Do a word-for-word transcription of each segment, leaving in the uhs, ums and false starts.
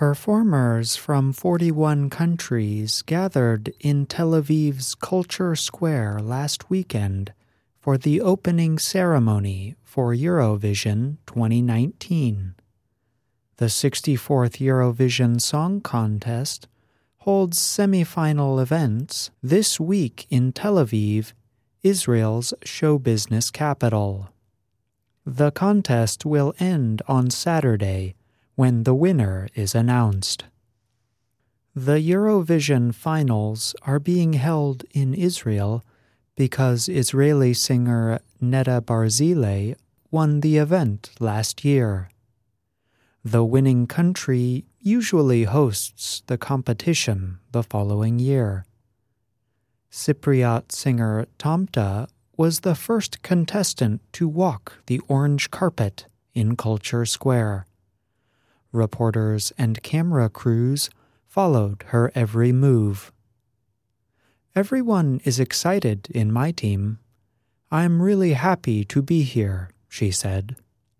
Performers from forty-one countries gathered in Tel Aviv's Culture Square last weekend for the opening ceremony for Eurovision twenty nineteen. The sixty-fourth Eurovision Song Contest holds semi-final events this week in Tel Aviv, Israel's show business capital. The contest will end on Saturday, when the winner is announced. The Eurovision finals are being held in Israel because Israeli singer Neda Barzilai won the event last year. The winning country usually hosts the competition the following year. Cypriot singer Tamta was the first contestant to walk the orange carpet in Culture Square. Reporters and camera crews followed her every move. "Everyone is excited in my team. I'm really happy to be here," she said.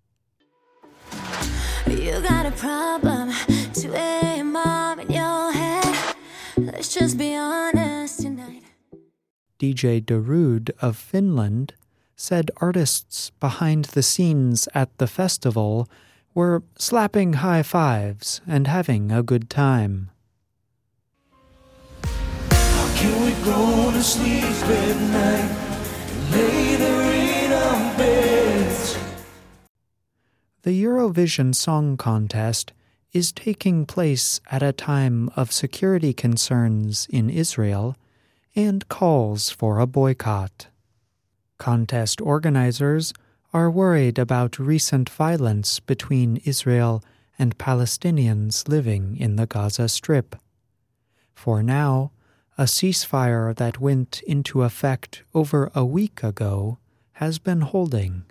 You got a problem, two a.m. mom in your head. Let's just be honest tonight. D J Darude of Finland said artists behind the scenes at the festival were slapping high fives and having a good time. How can we go to sleep at night and lay there in our beds? The Eurovision Song Contest is taking place at a time of security concerns in Israel and calls for a boycott. Contest organizers are worried about recent violence between Israel and Palestinians living in the Gaza Strip. For now, a ceasefire that went into effect over a week ago has been holding.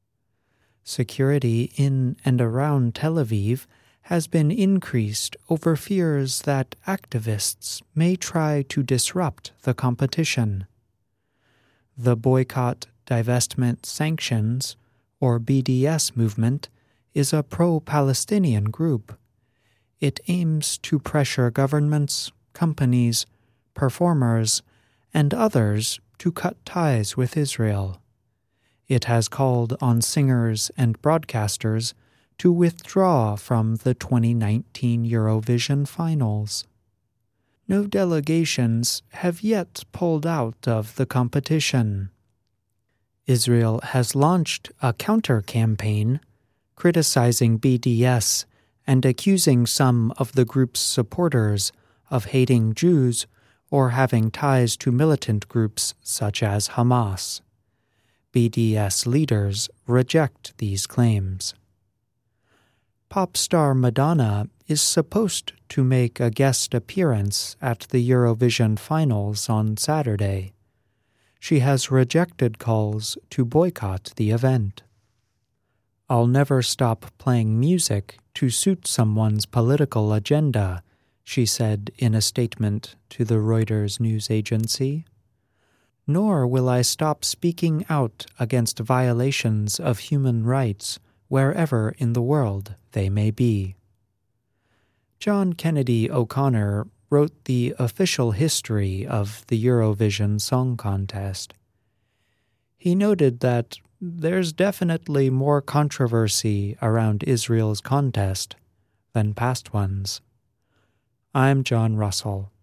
Security in and around Tel Aviv has been increased over fears that activists may try to disrupt the competition. The boycott, divestment, sanctions, or B D S movement is a pro-Palestinian group. It aims to pressure governments, companies, performers, and others to cut ties with Israel. It has called on singers and broadcasters to withdraw from the twenty nineteen Eurovision finals. No delegations have yet pulled out of the competition. Israel has launched a counter-campaign criticizing B D S and accusing some of the group's supporters of hating Jews or having ties to militant groups such as Hamas. B D S leaders reject these claims. Pop star Madonna is supposed to make a guest appearance at the Eurovision finals on Saturday. She has rejected calls to boycott the event. "I'll never stop playing music to suit someone's political agenda," she said in a statement to the Reuters news agency. "Nor will I stop speaking out against violations of human rights wherever in the world they may be." John Kennedy O'Connor wrote the official history of the Eurovision Song Contest. He noted that there's definitely more controversy around Israel's contest than past ones. I'm John Russell.